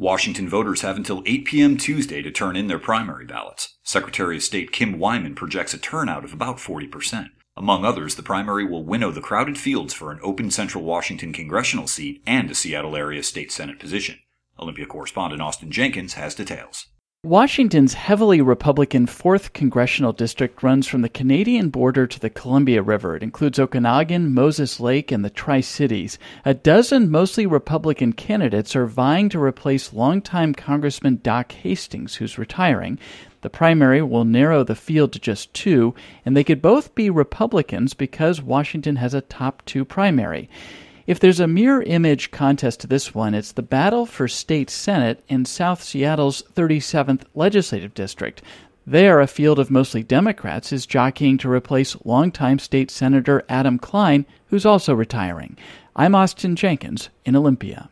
Washington voters have until 8 p.m. Tuesday to turn in their primary ballots. Secretary of State Kim Wyman projects a turnout of about 40%. Among others, the primary will winnow the crowded fields for an open Central Washington congressional seat and a Seattle area state Senate position. Olympia correspondent Austin Jenkins has details. Washington's heavily Republican 4th Congressional District runs from the Canadian border to the Columbia River. It includes Okanagan, Moses Lake, and the Tri-Cities. A dozen mostly Republican candidates are vying to replace longtime Congressman Doc Hastings, who's retiring. The primary will narrow the field to just 2, and they could both be Republicans because Washington has a top 2 primary. If there's a mirror image contest to this one, it's the battle for state Senate in South Seattle's 37th Legislative District. There, a field of mostly Democrats is jockeying to replace longtime State Senator Adam Klein, who's also retiring. I'm Austin Jenkins in Olympia.